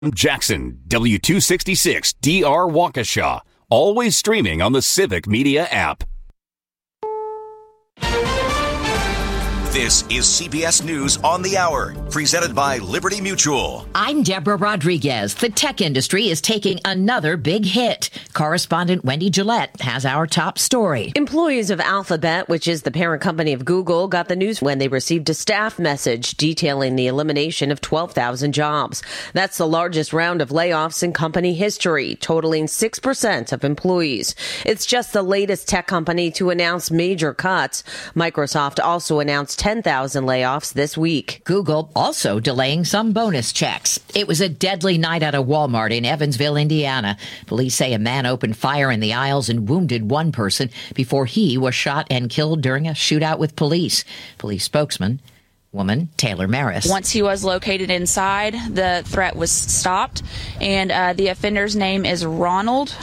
Jackson, W266 DR Waukesha. Always streaming on the Civic Media app. This is CBS News on the Hour, presented by Liberty Mutual. I'm Deborah Rodriguez. The tech industry is taking another big hit. Correspondent Wendy Gillette has our top story. Employees of Alphabet, which is the parent company of Google, got the news when they received a staff message detailing the elimination of 12,000 jobs. That's the largest round of layoffs in company history, totaling 6% of employees. It's just the latest tech company to announce major cuts. Microsoft also announced 10,000 layoffs this week. Google also delaying some bonus checks. It was a deadly night at a Walmart in Evansville, Indiana. Police say a man opened fire in the aisles and wounded one person before he was shot and killed during a shootout with police. Police spokesman Taylor Maris. Once he was located inside, the threat was stopped, and the offender's name is Ronald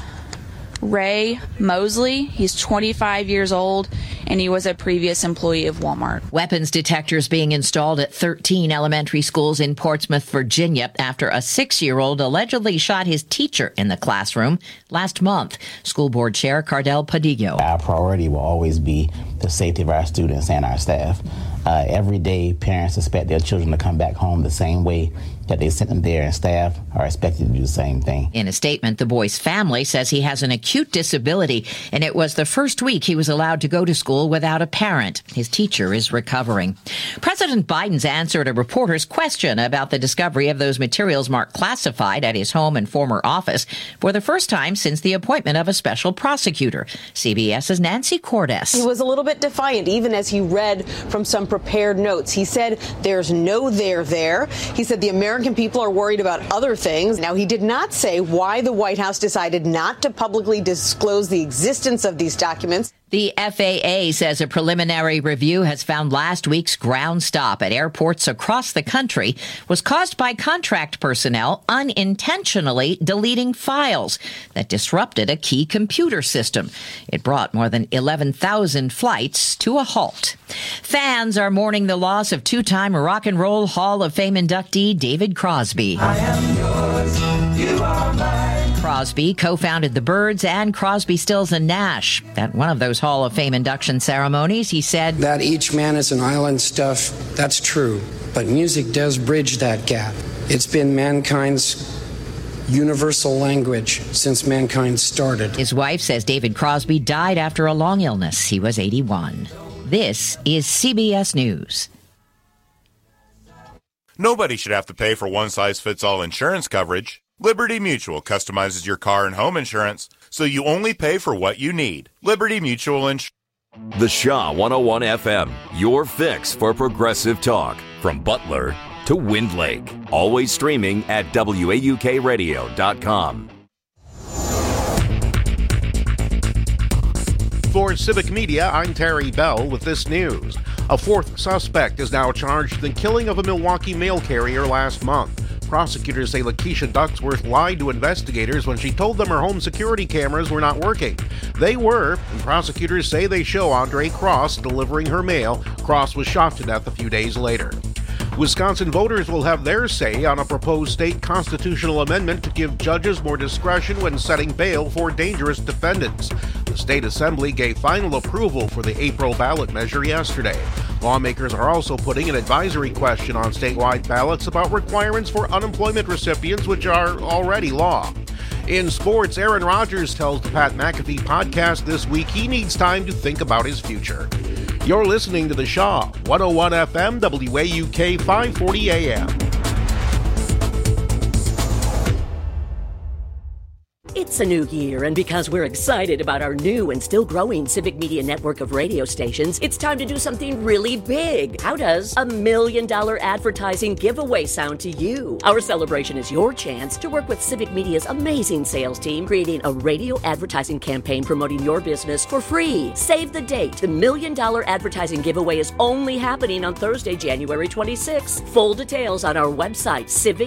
Ray Mosley. He's 25 years old, and he was a previous employee of Walmart. Weapons detectors being installed at 13 elementary schools in Portsmouth, Virginia, after a 6-year-old allegedly shot his teacher in the classroom last month. School board chair Cardell Padillo. Our priority will always be the safety of our students and our staff. Every day, parents expect their children to come back home the same way that they sent them there, and staff are expected to do the same thing. In a statement, the boy's family says he has an acute disability, and it was the first week he was allowed to go to school without a parent. His teacher is recovering. President Biden's answered a reporter's question about the discovery of those materials marked classified at his home and former office for the first time since the appointment of a special prosecutor. CBS's Nancy Cordes. He was a little bit defiant, even as he read from some prepared notes. He said there's no there there. He said the American people are worried about other things. Now, he did not say why the White House decided not to publicly disclose the existence of these documents. The FAA says a preliminary review has found last week's ground stop at airports across the country was caused by contract personnel unintentionally deleting files that disrupted a key computer system. It brought more than 11,000 flights to a halt. Fans are mourning the loss of two-time Rock and Roll Hall of Fame inductee David Crosby. I am yours, you are mine. Crosby co-founded the Byrds and Crosby, Stills and Nash. At one of those Hall of Fame induction ceremonies, he said, "That each man is an island stuff, that's true. But music does bridge that gap. It's been mankind's universal language since mankind started." His wife says David Crosby died after a long illness. He was 81. This is CBS News. Nobody should have to pay for one-size-fits-all insurance coverage. Liberty Mutual customizes your car and home insurance, so you only pay for what you need. Liberty Mutual Insurance. The Shaw 101 FM, your fix for progressive talk. From Butler to Wind Lake. Always streaming at WAUKradio.com. For Civic Media, I'm Terry Bell with this news. A fourth suspect is now charged in the killing of a Milwaukee mail carrier last month. Prosecutors say Lakeisha Ducksworth lied to investigators when she told them her home security cameras were not working. They were, and prosecutors say they show Andre Cross delivering her mail. Cross was shot to death a few days later. Wisconsin voters will have their say on a proposed state constitutional amendment to give judges more discretion when setting bail for dangerous defendants. The state assembly gave final approval for the April ballot measure yesterday. Lawmakers are also putting an advisory question on statewide ballots about requirements for unemployment recipients, which are already law. In sports, Aaron Rodgers tells the Pat McAfee podcast this week he needs time to think about his future. You're listening to The Shaw, 101 FM, WAUK 540 AM. It's a new year, and because we're excited about our new and still growing Civic Media network of radio stations, it's time to do something really big. How does a $1 million advertising giveaway sound to you? Our celebration is your chance to work with Civic Media's amazing sales team, creating a radio advertising campaign promoting your business for free. Save the date. The $1 million advertising giveaway is only happening on Thursday, January 26th. Full details on our website,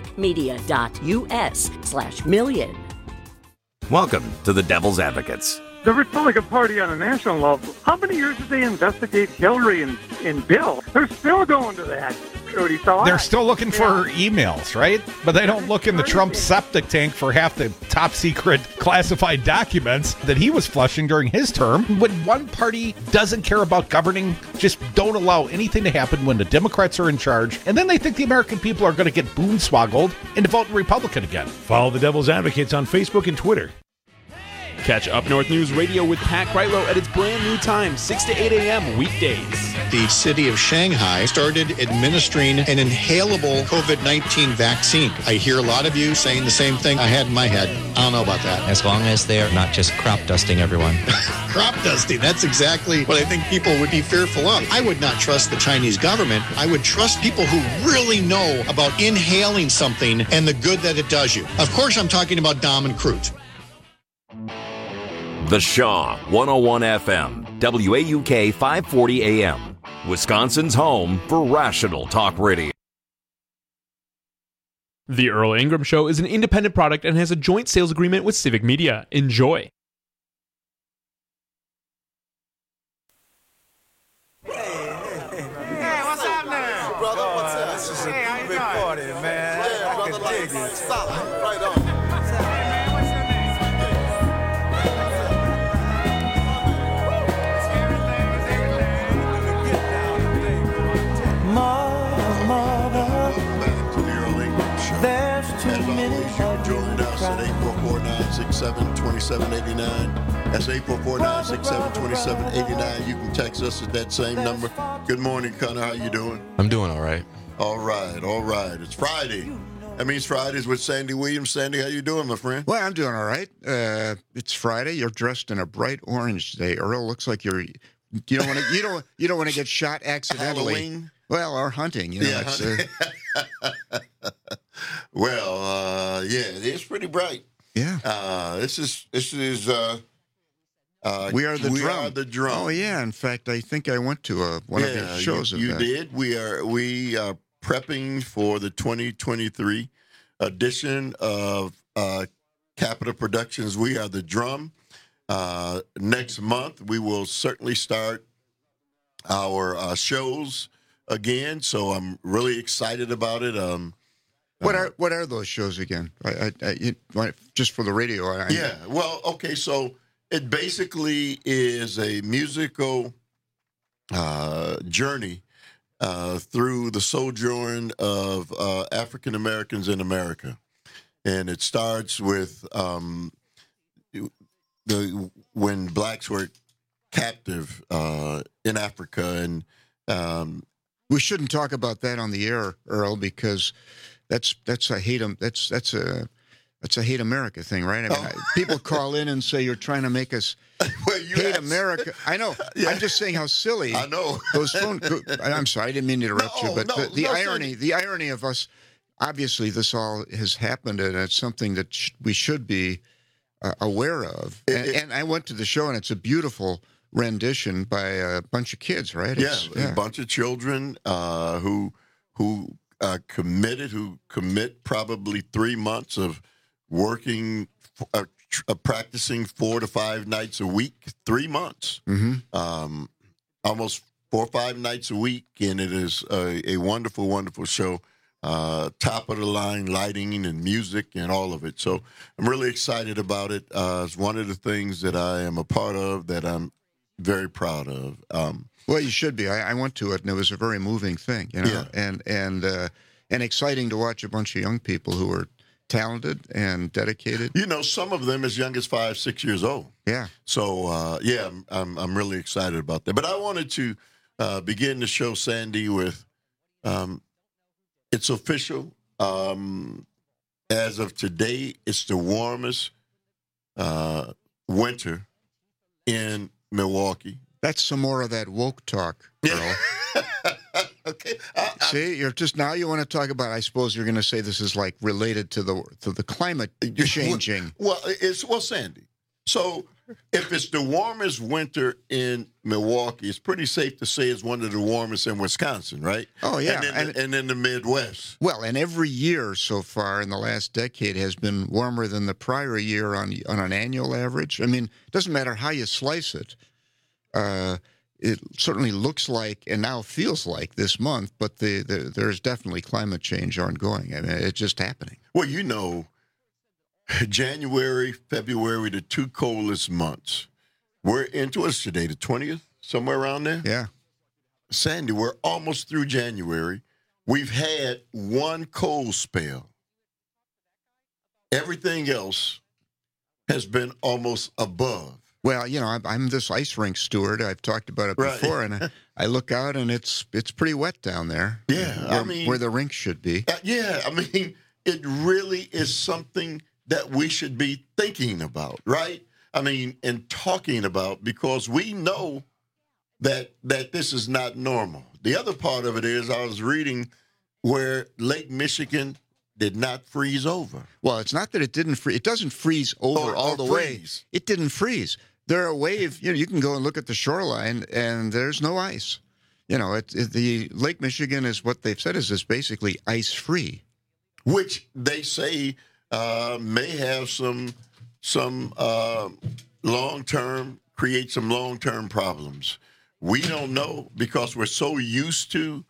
civicmedia.us/million. Welcome to the Devil's Advocates. The Republican Party on a national level, how many years did they investigate Hillary and Bill? They're still going to that. Trudy. So they're still looking for emails, right? But they don't look in the Trump septic tank for half the top secret classified documents that he was flushing during his term. When one party doesn't care about governing, just don't allow anything to happen when the Democrats are in charge, and then they think the American people are going to get boonswoggled into voting Republican again. Follow the Devil's Advocates on Facebook and Twitter. Catch Up North News Radio with Pat Kreitlow at its brand new time, 6 to 8 a.m. weekdays. The city of Shanghai started administering an inhalable COVID-19 vaccine. I hear a lot of you saying the same thing I had in my head. I don't know about that. As long as they're not just crop dusting everyone. Crop dusting, that's exactly what I think people would be fearful of. I would not trust the Chinese government. I would trust people who really know about inhaling something and the good that it does you. Of course, I'm talking about Dom and Cruz. The Shaw 101 FM, WAUK 540 AM, Wisconsin's home for rational talk radio. The Earl Ingram Show is an independent product and has a joint sales agreement with Civic Media. Enjoy. Hey, what's up now? Brother, what's up? This is a big party, man. Yeah, brother, I can dig it. Solid, right on. Join us at 844-967-2789. That's 844-967-2789. You can text us at that same number. Good morning, Connor. How you doing? I'm doing all right. All right, all right. It's Friday. That means Fridays with Sandy Williams. Sandy, how you doing, my friend? Well, I'm doing all right. It's Friday. You're dressed in a bright orange today. Earl, looks like you don't want to you don't want to get shot accidentally. Halloween? Well, or hunting. You know, Yeah. Well, yeah, it's pretty bright. Yeah. This is We Are the We Drum. Are the Drum. Oh, yeah. In fact, I think I went to one of the shows of you that. did. We are prepping for the 2023 edition of Capitol Productions' We Are the Drum. Next month, we will certainly start our shows again, so I'm really excited about it. What are those shows again? Just for the radio. Well, okay, so it basically is a musical journey through the sojourn of African Americans in America, and it starts with when blacks were captive in Africa, and we shouldn't talk about that on the air, Earl, because that's a hate America thing, right? I mean, people call in and say you're trying to make us hate America. I know. Yeah. I'm just saying how silly. I know. Those phone. I'm sorry, I didn't mean to interrupt you, but the irony of us. Obviously, this all has happened, and it's something that we should be aware of. And I went to the show, and it's a beautiful rendition by a bunch of kids, right? A bunch of children who commit probably 3 months of working, practicing 4 to 5 nights a week, 3 months, almost 4 or 5 nights a week, and it is a wonderful, wonderful show. Top of the line lighting and music and all of it. So I'm really excited about it. It's one of the things that I am a part of that I'm very proud of. Well, you should be. I went to it, and it was a very moving thing, you know, and exciting to watch a bunch of young people who are talented and dedicated. You know, some of them as young as 5, 6 years old. Yeah. So I'm really excited about that. But I wanted to begin the show, Sandy, with it's official. As of today, it's the warmest winter in Milwaukee. That's some more of that woke talk, Earl. Okay. See, you're just now you want to talk about. I suppose you're going to say this is like related to the climate changing. Well, Sandy. So if it's the warmest winter in Milwaukee, it's pretty safe to say it's one of the warmest in Wisconsin, right? Oh yeah, and in the Midwest. Well, and every year so far in the last decade has been warmer than the prior year on an annual average. I mean, it doesn't matter how you slice it. it certainly looks like and now feels like this month, but there's definitely climate change ongoing. I mean, it's just happening. Well, you know, January, February, the two coldest months. We're into us today, the 20th, somewhere around there. Yeah. Sandy, we're almost through January. We've had one cold spell. Everything else has been almost above. Well, you know, I'm this ice rink steward. I've talked about it before, and I look out, and it's pretty wet down there. Yeah, where the rink should be. Yeah, I mean, it really is something that we should be thinking about, right? I mean, and talking about, because we know that this is not normal. The other part of it is I was reading where Lake Michigan did not freeze over. Well, it's not that it didn't freeze. It doesn't freeze over all the way. It didn't freeze. There are waves. You know, you can go and look at the shoreline, and there's no ice. You know, the Lake Michigan is what they've said is basically ice-free, which they say may have some long-term, create some long-term problems. We don't know because we're so used to,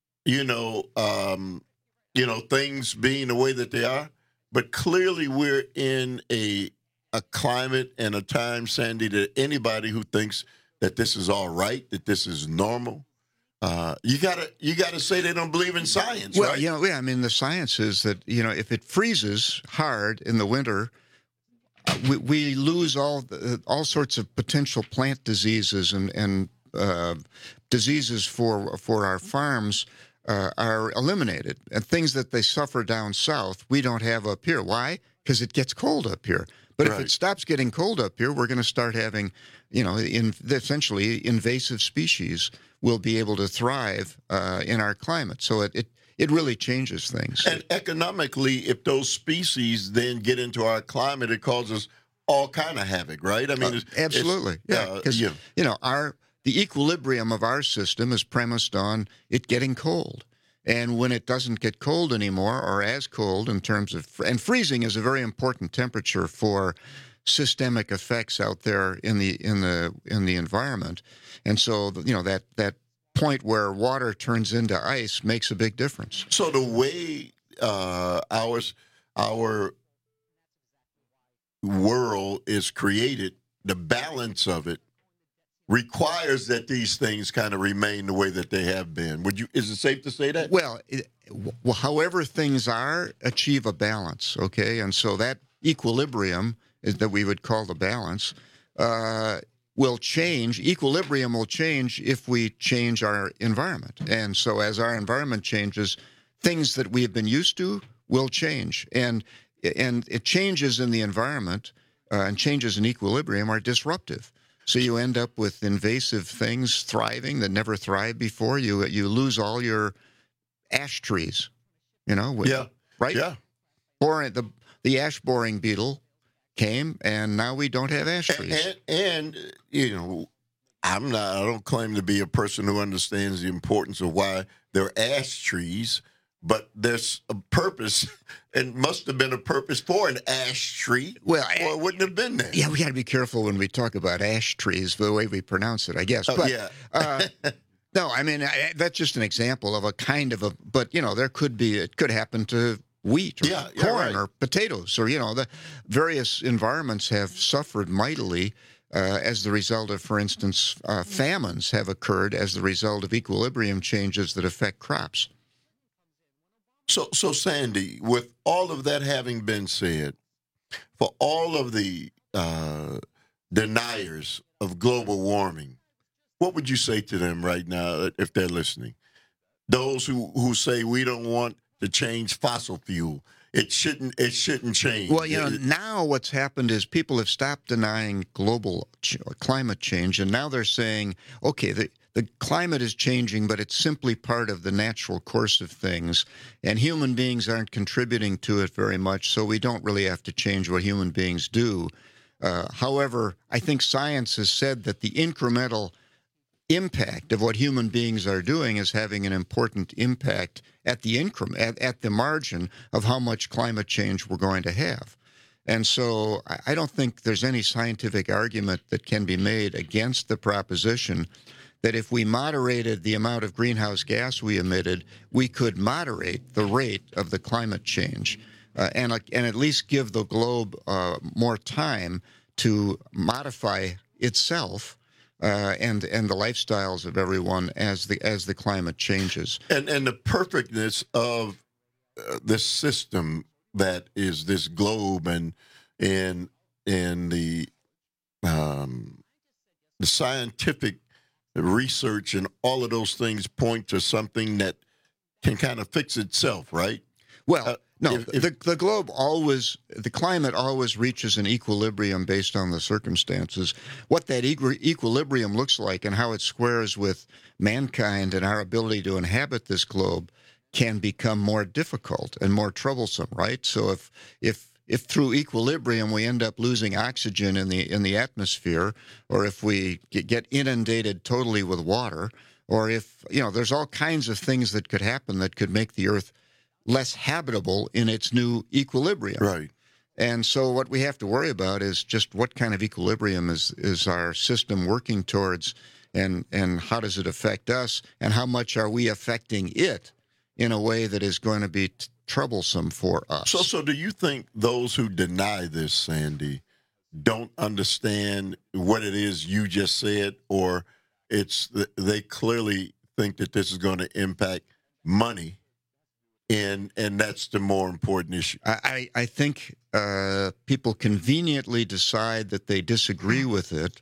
things being the way that they are. But clearly we're in a climate and a time, Sandy, that anybody who thinks that this is all right, that this is normal, you gotta say they don't believe in science, well, right? Yeah, I mean, the science is that, if it freezes hard in the winter, we lose all sorts of potential plant diseases and diseases for our farms are eliminated. And things that they suffer down south, we don't have up here. Why? Because it gets cold up here. But if it stops getting cold up here, we're going to start having, essentially invasive species will be able to thrive in our climate. So it really changes things. And economically, if those species then get into our climate, it causes all kind of havoc, right? I mean, absolutely, yeah. Because the equilibrium of our system is premised on it getting cold. And when it doesn't get cold anymore, or as cold in terms of, and freezing is a very important temperature for systemic effects out there in the environment. And so, that point where water turns into ice makes a big difference. So the way our world is created, the balance of it requires that these things kind of remain the way that they have been. Is it safe to say that? Well, however things are, achieve a balance, okay? And so that equilibrium that we would call the balance will change. Equilibrium will change if we change our environment. And so as our environment changes, things that we have been used to will change. And it changes in the environment and changes in equilibrium are disruptive. So you end up with invasive things thriving that never thrived before. You lose all your ash trees, right? Yeah. The ash boring beetle came, and now we don't have ash trees. And I don't claim to be a person who understands the importance of why there are ash trees, but there's a purpose, and must have been a purpose for an ash tree, or it wouldn't have been there. Yeah, we got to be careful when we talk about ash trees, the way we pronounce it, I guess. Oh, but, yeah. No, I mean, that's just an example of but, it could happen to wheat or corn or potatoes, or, the various environments have suffered mightily as the result of, for instance, famines have occurred as the result of equilibrium changes that affect crops. So Sandy, with all of that having been said, for all of the deniers of global warming, what would you say to them right now if they're listening? Those who say we don't want to change fossil fuel, it shouldn't change. Well, now what's happened is people have stopped denying global climate change, and now they're saying, okay, the climate is changing, but it's simply part of the natural course of things, and human beings aren't contributing to it very much, so we don't really have to change what human beings do. However, I think science has said that the incremental impact of what human beings are doing is having an important impact at the margin of how much climate change we're going to have. And so I don't think there's any scientific argument that can be made against the proposition that if we moderated the amount of greenhouse gas we emitted, we could moderate the rate of the climate change and at least give the globe more time to modify itself and the lifestyles of everyone as the climate changes. And the perfectness of this system that is this globe and the scientific research and all of those things point to something that can kind of fix itself, right? Well, no, the globe always, the climate always reaches an equilibrium based on the circumstances. What that equilibrium looks like and how it squares with mankind and our ability to inhabit this globe can become more difficult and more troublesome, right? So if through equilibrium we end up losing oxygen in the atmosphere, or if we get inundated totally with water, or if, there's all kinds of things that could happen that could make the Earth less habitable in its new equilibrium. Right. And so what we have to worry about is just what kind of equilibrium is our system working towards, and how does it affect us, and how much are we affecting it in a way that is going to be troublesome for us. So do you think those who deny this, Sandy, don't understand what it is you just said, or they clearly think that this is going to impact money, and that's the more important issue? I think people conveniently decide that they disagree with it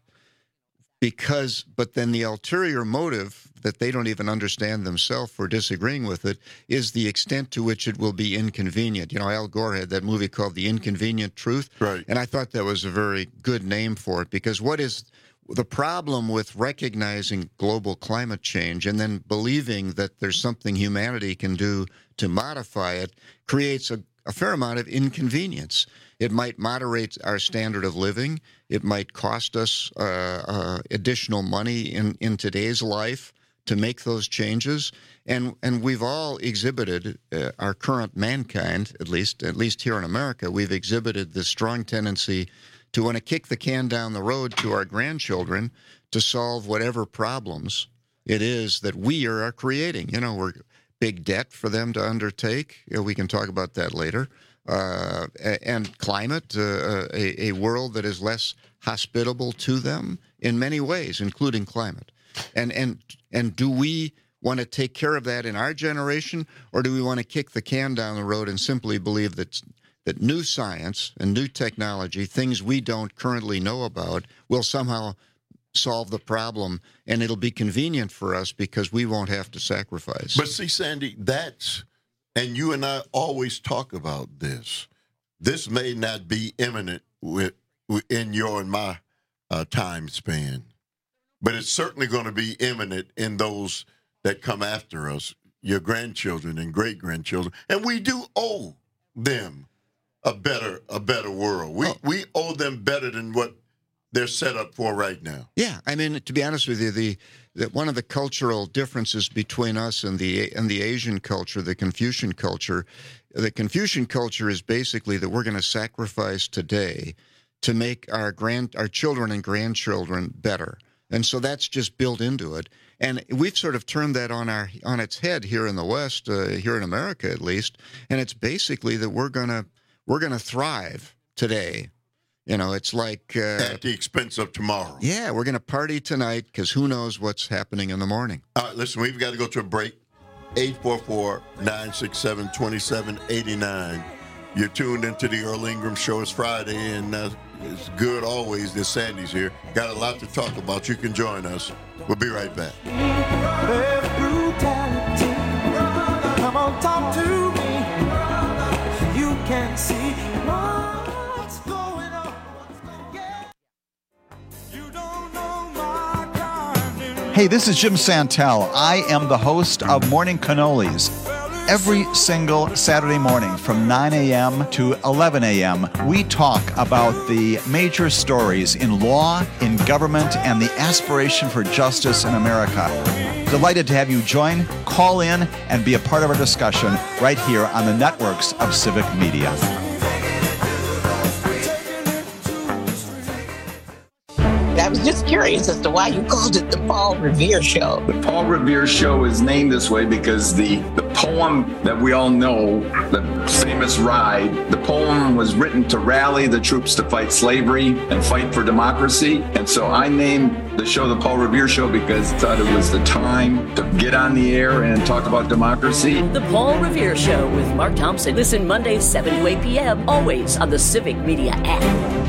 but then the ulterior motive that they don't even understand themselves for disagreeing with it is the extent to which it will be inconvenient. Al Gore had that movie called The Inconvenient Truth. Right. And I thought that was a very good name for it, because what is the problem with recognizing global climate change and then believing that there's something humanity can do to modify it creates a fair amount of inconvenience. It might moderate our standard of living. It might cost us additional money in today's life to make those changes. And we've all exhibited, our current mankind, at least here in America, we've exhibited this strong tendency to want to kick the can down the road to our grandchildren to solve whatever problems it is that we are creating. We're big debt for them to undertake. We can talk about that later. And climate, a world that is less hospitable to them in many ways, including climate. And do we want to take care of that in our generation, or do we want to kick the can down the road and simply believe that new science and new technology, things we don't currently know about, will somehow solve the problem, and it'll be convenient for us because we won't have to sacrifice? But see, Sandy, and you and I always talk about this. This may not be imminent in your and my time span, but it's certainly going to be imminent in those that come after us, your grandchildren and great-grandchildren. And we do owe them a better world. We owe them better than what they're set up for right now. Yeah, I mean, to be honest with you, one of the cultural differences between us and the Asian culture, the Confucian culture is basically that we're going to sacrifice today to make our children and grandchildren better. And so that's just built into it. And we've sort of turned that on its head here in the West, here in America at least. And it's basically that we're gonna thrive today. It's like at the expense of tomorrow. Yeah, we're gonna party tonight because who knows what's happening in the morning. All right, listen, we've got to go to a break. 844-967-2789. You're tuned into the Earl Ingram Show. It's Friday, and it's good always that Sandy's here. Got a lot to talk about. You can join us. We'll be right back. There's brutality. Come on, talk to me. You can't see what's going on. You don't know my kind. Hey, this is Jim Santel. I am the host of Morning Cannolis. Every single Saturday morning from 9 a.m. to 11 a.m., we talk about the major stories in law, in government, and the aspiration for justice in America. Delighted to have you join, call in, and be a part of our discussion right here on the networks of Civic Media. I was just curious as to why you called it the Paul Revere Show. The Paul Revere Show is named this way because the poem that we all know, the famous Ride, the poem was written to rally the troops to fight slavery and fight for democracy. And so I named the show the Paul Revere Show because I thought it was the time to get on the air and talk about democracy. The Paul Revere Show with Mark Thompson. Listen Mondays 7 to 8 p.m. always on the Civic Media app.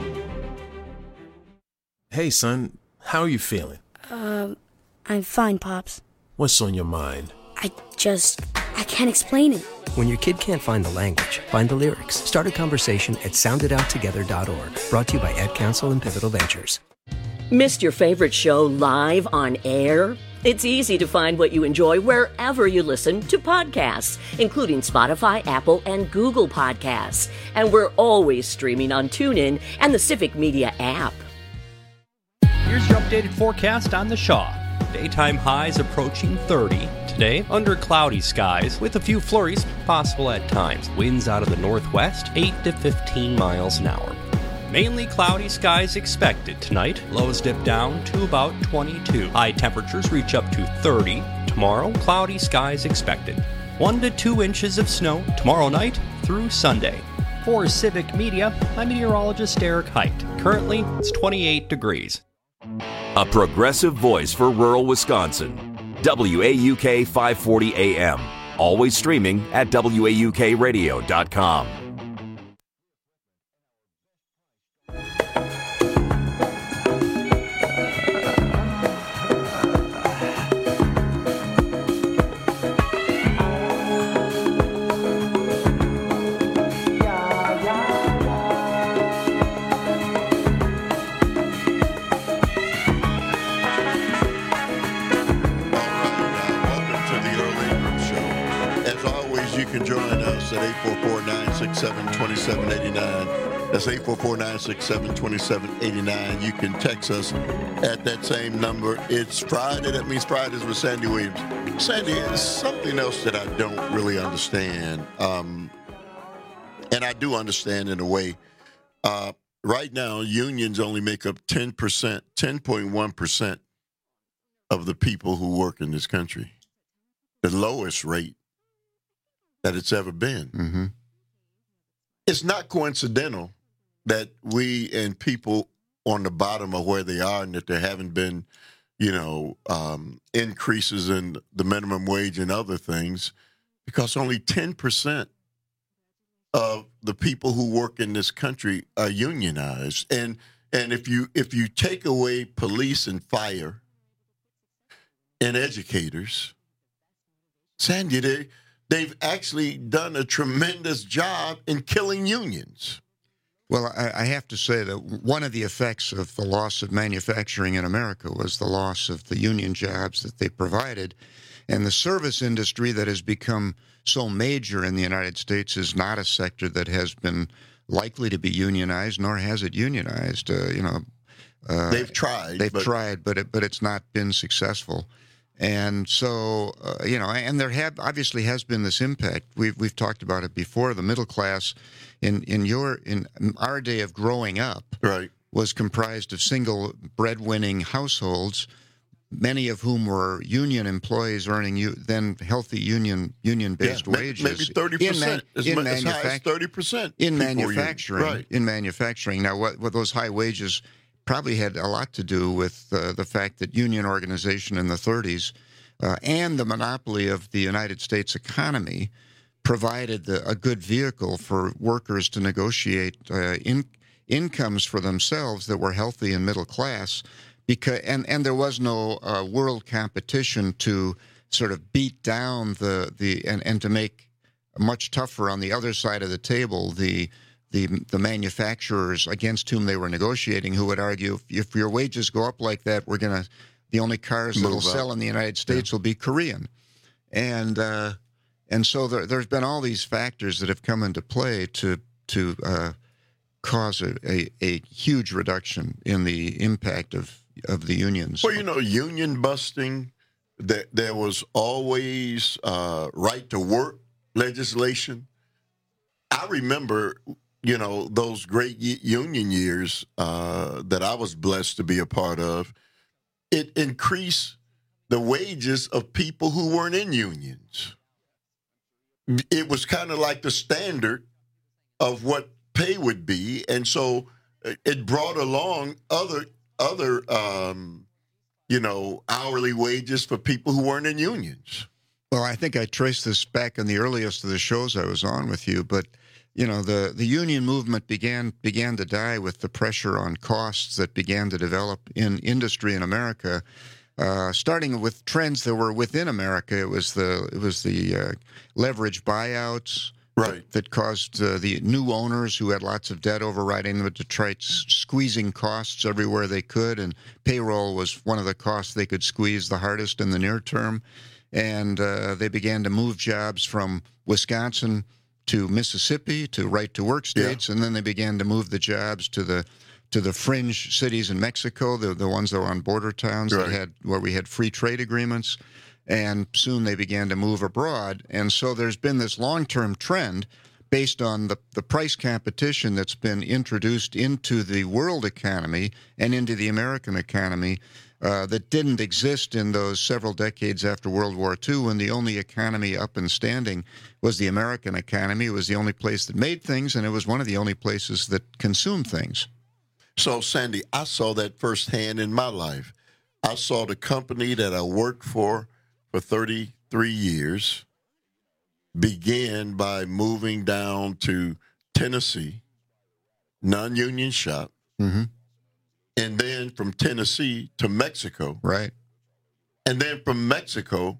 Hey, son, how are you feeling? I'm fine, Pops. What's on your mind? I can't explain it. When your kid can't find the language, find the lyrics. Start a conversation at sounditouttogether.org. Brought to you by Ad Council and Pivotal Ventures. Missed your favorite show live on air? It's easy to find what you enjoy wherever you listen to podcasts, including Spotify, Apple, and Google Podcasts. And we're always streaming on TuneIn and the Civic Media app. Here's your updated forecast on the Shaw. Daytime highs approaching 30. Today, under cloudy skies, with a few flurries possible at times. Winds out of the northwest, 8 to 15 miles an hour. Mainly cloudy skies expected tonight. Lows dip down to about 22. High temperatures reach up to 30. Tomorrow, cloudy skies expected. 1 to 2 inches of snow tomorrow night through Sunday. For Civic Media, I'm meteorologist Eric Height. Currently, it's 28 degrees. A progressive voice for rural Wisconsin. WAUK 540 AM. Always streaming at WAUKradio.com. You can join us at 844-967-2789. That's 844-967-2789. You can text us at that same number. It's Friday. That means Fridays with Sandy Williams. Sandy, it's something else that I don't really understand. And I do understand in a way. Right now, unions only make up 10.1% of the people who work in this country. The lowest rate that it's ever been. Mm-hmm. It's not coincidental that we and people on the bottom of where they are and that there haven't been, increases in the minimum wage and other things, because only 10% of the people who work in this country are unionized. And if you take away police and fire and educators, Sandy, they've actually done a tremendous job in killing unions. Well, I have to say that one of the effects of the loss of manufacturing in America was the loss of the union jobs that they provided. And the service industry that has become so major in the United States is not a sector that has been likely to be unionized, nor has it unionized. They've tried. They've tried, but it's not been successful. And so, and there obviously has been this impact. We've talked about it before. The middle class in our day of growing up was comprised of single breadwinning households, many of whom were union employees earning then healthy union-based wages. Maybe 30%. As high as 30% in manufacturing. In manufacturing. Now, what those high wages probably had a lot to do with the fact that union organization in the 30s and the monopoly of the United States economy provided a good vehicle for workers to negotiate incomes for themselves that were healthy and middle class, and there was no world competition to sort of beat down and to make much tougher on the other side of the table the manufacturers against whom they were negotiating, who would argue, if your wages go up like that, the only cars that'll sell in the United States will be Korean. And so there's been all these factors that have come into play to cause a huge reduction in the impact of the unions. Well, union busting, there was always right to work legislation. I remember those great union years that I was blessed to be a part of, it increased the wages of people who weren't in unions. It was kind of like the standard of what pay would be, and so it brought along other hourly wages for people who weren't in unions. Well, I think I traced this back in the earliest of the shows I was on with you, but the union movement began to die with the pressure on costs that began to develop in industry in America. Starting with trends that were within America, it was the leverage buyouts, right, that caused the new owners who had lots of debt overriding them to try squeezing costs everywhere they could, and payroll was one of the costs they could squeeze the hardest in the near term. And they began to move jobs from Wisconsin to Mississippi to right-to-work states, and then they began to move the jobs to the fringe cities in Mexico, the ones that were on border towns where we had free trade agreements. And soon they began to move abroad. And so there's been this long-term trend based on the price competition that's been introduced into the world economy and into the American economy that didn't exist in those several decades after World War II, when the only economy up and standing was the American economy. It was the only place that made things, and it was one of the only places that consumed things. So, Sandy, I saw that firsthand in my life. I saw the company that I worked for 33 years began by moving down to Tennessee, non-union shop, and then from Tennessee to Mexico. Right. And then from Mexico,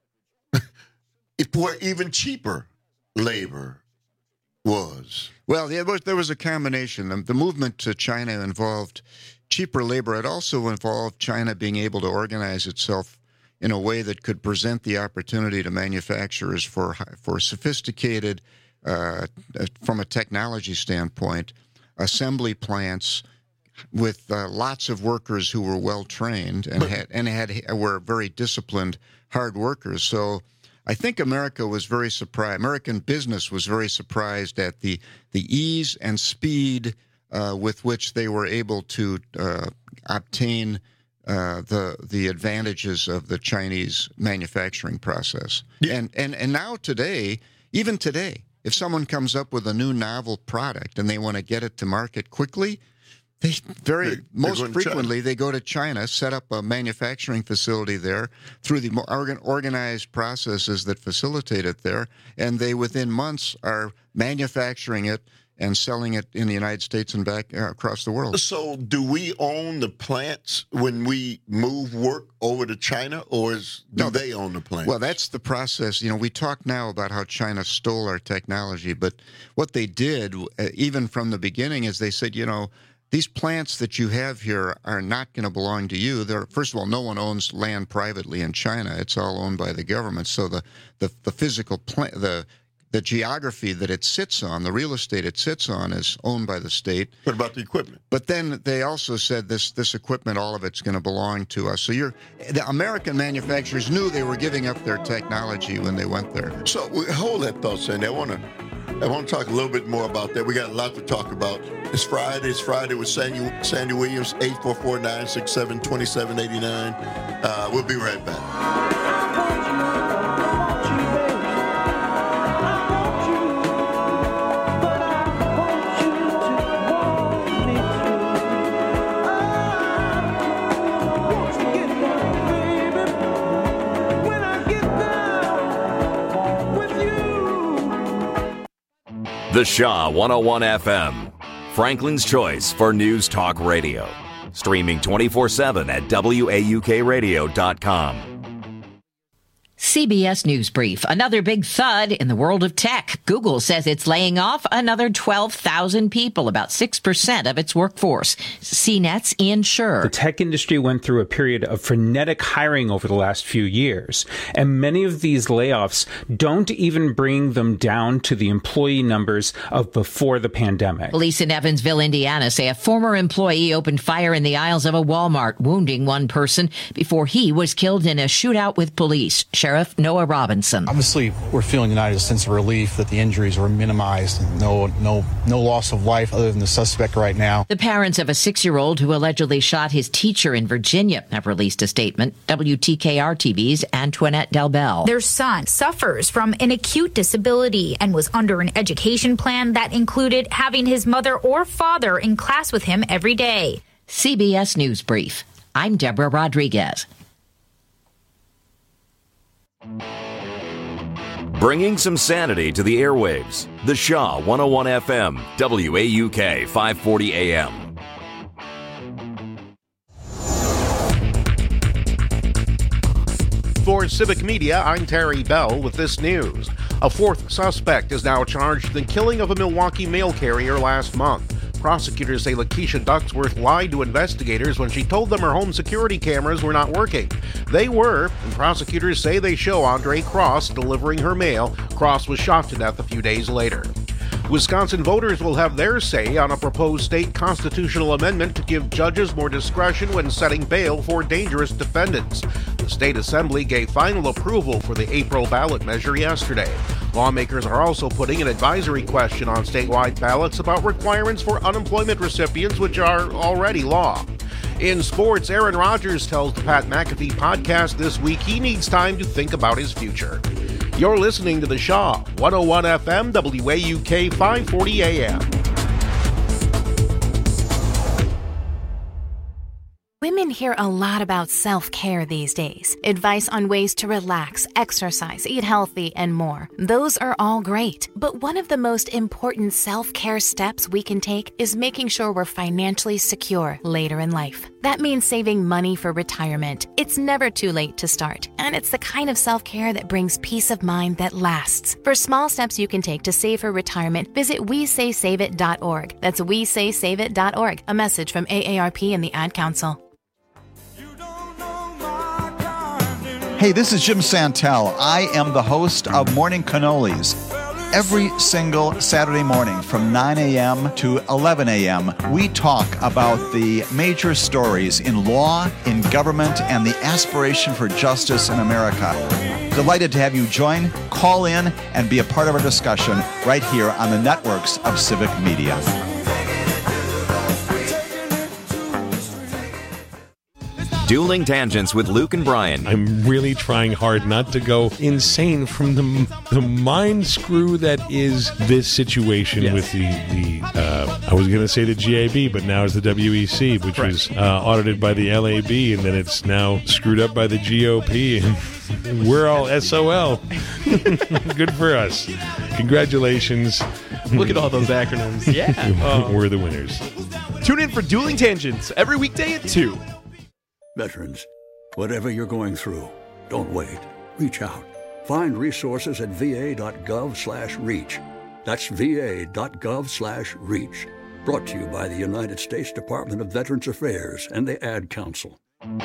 for even cheaper labor was. Well, there was a combination. The movement to China involved cheaper labor. It also involved China being able to organize itself in a way that could present the opportunity to manufacturers for sophisticated, from a technology standpoint, assembly plants with lots of workers who were well trained and were very disciplined, hard workers. So I think America was very surprised. American business was very surprised at the ease and speed with which they were able to obtain the advantages of the Chinese manufacturing process. Yeah. And now today, even today, if someone comes up with a new novel product and they want to get it to market quickly, most frequently they go to China, set up a manufacturing facility there through the organized processes that facilitate it there, and they within months are manufacturing it and selling it in the United States and back across the world. So do we own the plants when we move work over to China, or do they own the plants? Well, that's the process. We talk now about how China stole our technology, but what they did, even from the beginning, is they said, these plants that you have here are not going to belong to you. First of all, no one owns land privately in China. It's all owned by the government. So the physical plant, the geography that it sits on, the real estate it sits on, is owned by the state. What about the equipment? But then they also said this equipment, all of it's going to belong to us. So the American manufacturers knew they were giving up their technology when they went there. So hold that thought, Sandy. I want to talk a little bit more about that. We got a lot to talk about. It's Friday with Sandy Williams, 844-967-2789. We'll be right back. The Shaw 101 FM, Franklin's choice for news talk radio. Streaming 24/7 at WAUKradio.com. CBS News Brief. Another big thud in the world of tech. Google says it's laying off another 12,000 people, about 6% of its workforce. CNET's Ian Scher. The tech industry went through a period of frenetic hiring over the last few years, and many of these layoffs don't even bring them down to the employee numbers of before the pandemic. Police in Evansville, Indiana say a former employee opened fire in the aisles of a Walmart, wounding one person before he was killed in a shootout with police. Sheriff Sheriff Noah Robinson. Obviously, we're feeling tonight a sense of relief that the injuries were minimized. No loss of life other than the suspect right now. The parents of a 6-year-old who allegedly shot his teacher in Virginia have released a statement. WTKR TV's Antoinette Delbel. Their son suffers from an acute disability and was under an education plan that included having his mother or father in class with him every day. CBS News Brief. I'm Deborah Rodriguez. Bringing some sanity to the airwaves. The Shaw 101 FM, WAUK 540 AM. For Civic Media, I'm Terry Bell with this news. A fourth suspect is now charged in the killing of a Milwaukee mail carrier last month. Prosecutors say Lakeisha Ducksworth lied to investigators when she told them her home security cameras were not working. They were, and prosecutors say they show Andre Cross delivering her mail. Cross was shot to death a few days later. Wisconsin voters will have their say on a proposed state constitutional amendment to give judges more discretion when setting bail for dangerous defendants. The state assembly gave final approval for the April ballot measure yesterday. Lawmakers are also putting an advisory question on statewide ballots about requirements for unemployment recipients, which are already law. In sports, Aaron Rodgers tells the Pat McAfee podcast this week he needs time to think about his future. You're listening to The Shaw, 101 FM, WAUK 540 AM. Women hear a lot about self-care these days. Advice on ways to relax, exercise, eat healthy, and more. Those are all great. But one of the most important self-care steps we can take is making sure we're financially secure later in life. That means saving money for retirement. It's never too late to start. And it's the kind of self-care that brings peace of mind that lasts. For small steps you can take to save for retirement, visit WeSaySaveIt.org. That's WeSaySaveIt.org. A message from AARP and the Ad Council. Hey, this is Jim Santel. I am the host of Morning Cannolis. Every single Saturday morning from 9 a.m. to 11 a.m., we talk about the major stories in law, in government, and the aspiration for justice in America. Delighted to have you join, call in, and be a part of our discussion right here on the networks of Civic Media. Dueling Tangents with Luke and Brian. I'm really trying hard not to go insane from the mind screw that is this situation with the I was going to say the GAB, but now it's the WEC, which was audited by the LAB, and then it's now screwed up by the GOP, and we're all SOL. Good for us. Congratulations. Look at all those acronyms. Yeah. We're the winners. Tune in for Dueling Tangents every weekday at 2. Veterans, whatever you're going through, don't wait. Reach out. Find resources at va.gov/reach. That's va.gov/reach. Brought to you by the United States Department of Veterans Affairs and the Ad Council.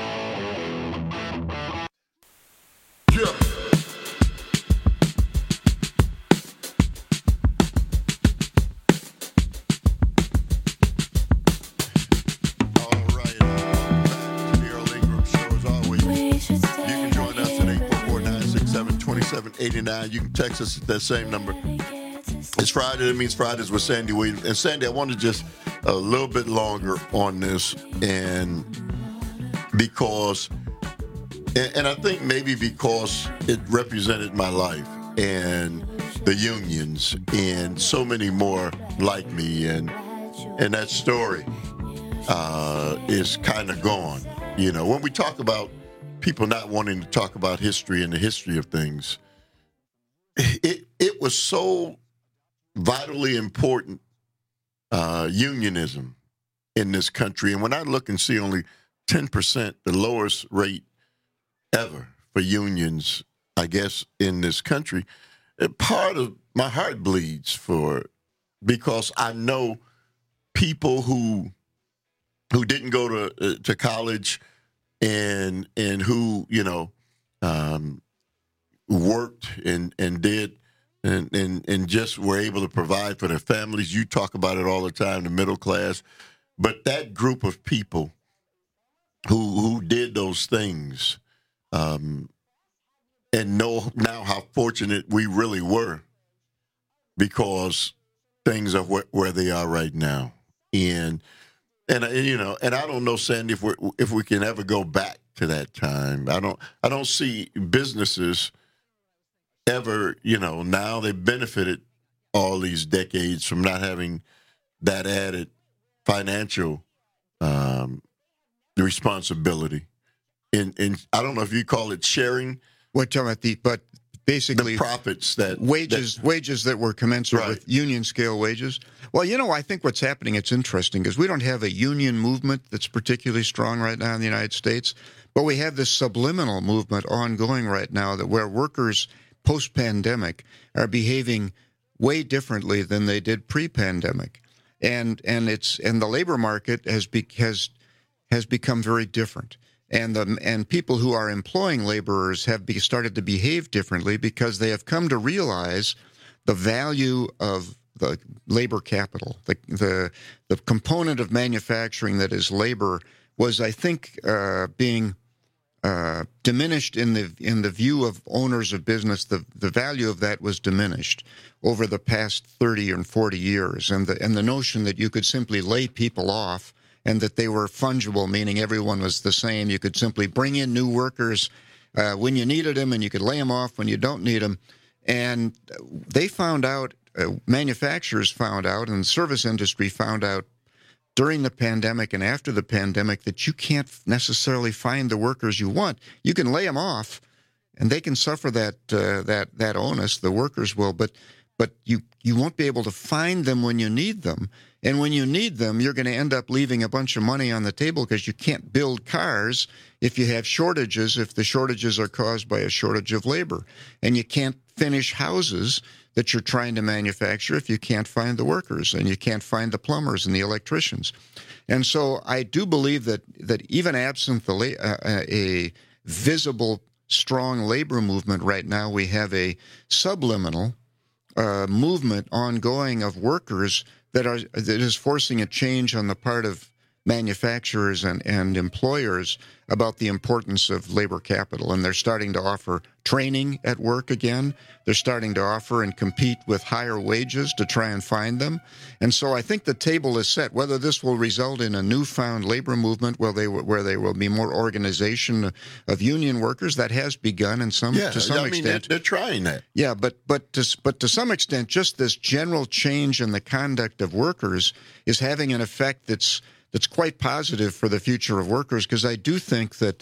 You can text us at that same number. It's Friday. That means Fridays with Sandy Williams. And Sandy, I want to just a little bit longer on this, and because, and I think maybe because it represented my life and the unions and so many more like me, and that story is kind of gone. You know, when we talk about people not wanting to talk about history and the history of things, it was so vitally important, unionism in this country. And when I look and see only 10%, the lowest rate ever for unions, I guess, in this country, part of my heart bleeds for, because I know people who didn't go to college and who, you know, worked and did and just were able to provide for their families. You talk about it all the time, the middle class. But that group of people who did those things, know now how fortunate we really were, because things are where they are right now. And you know, and I don't know, Sandy, if we can ever go back to that time. I don't see businesses ever, you know, now they've benefited all these decades from not having that added financial responsibility. In I don't know if you call it sharing. What talking about but basically the profits wages that were commensurate with union scale wages. Well, you know, I think what's happening, it's interesting because we don't have a union movement that's particularly strong right now in the United States, but we have this subliminal movement ongoing right now that where workers post-pandemic are behaving way differently than they did pre-pandemic, and the labor market has become very different. And people who are employing laborers have started to behave differently because they have come to realize the value of the labor capital. The component of manufacturing that is labor was, I think, being diminished in the view of owners of business. The value of that was diminished over the past 30 and 40 years, and the notion that you could simply lay people off and that they were fungible, meaning everyone was the same. You could simply bring in new workers when you needed them, and you could lay them off when you don't need them. And they found out, manufacturers found out, and the service industry found out during the pandemic and after the pandemic that you can't necessarily find the workers you want. You can lay them off, and they can suffer that onus. The workers will, but you won't be able to find them when you need them. And when you need them, you're going to end up leaving a bunch of money on the table because you can't build cars if you have shortages, if the shortages are caused by a shortage of labor. And you can't finish houses that you're trying to manufacture if you can't find the workers, and you can't find the plumbers and the electricians. And so I do believe that even absent a visible, strong labor movement right now, we have a subliminal movement ongoing of workers that is forcing a change on the part of manufacturers and employers about the importance of labor capital. And they're starting to offer training at work again. They're starting to offer and compete with higher wages to try and find them. And so I think the table is set. Whether this will result in a newfound labor movement where there will be more organization of union workers, that has begun to some extent. They're trying that. Yeah, but to some extent, just this general change in the conduct of workers is having an effect that's quite positive for the future of workers, because I do think that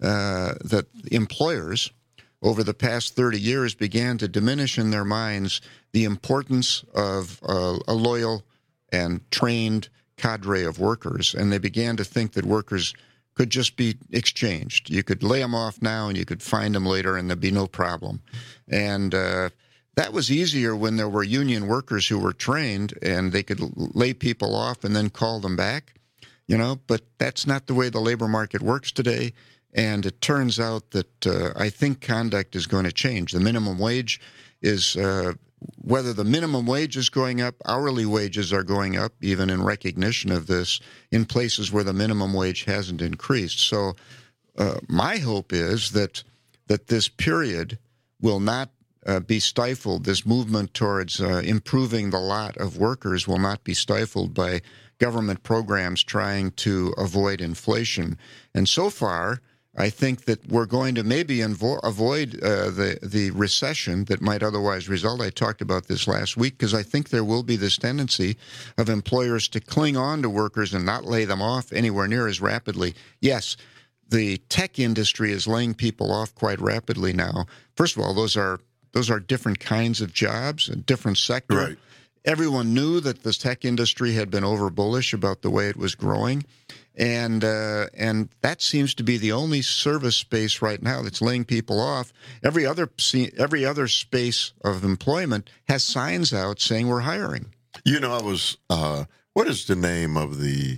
employers over the past 30 years began to diminish in their minds the importance of a loyal and trained cadre of workers, and they began to think that workers could just be exchanged. You could lay them off now and you could find them later and there'd be no problem. And that was easier when there were union workers who were trained and they could lay people off and then call them back. You know, but that's not the way the labor market works today. And it turns out that I think conduct is going to change. The minimum wage is, whether the minimum wage is going up, hourly wages are going up, even in recognition of this, in places where the minimum wage hasn't increased. So my hope is that this period will not be stifled. This movement towards improving the lot of workers will not be stifled by government programs trying to avoid inflation. And so far, I think that we're going to maybe avoid the recession that might otherwise result. I talked about this last week because I think there will be this tendency of employers to cling on to workers and not lay them off anywhere near as rapidly. Yes, the tech industry is laying people off quite rapidly now. First of all, those are different kinds of jobs, a different sector. Right. Everyone knew that the tech industry had been over bullish about the way it was growing, and that seems to be the only service space right now that's laying people off. Every other space of employment has signs out saying we're hiring. You know, I was. What is the name of the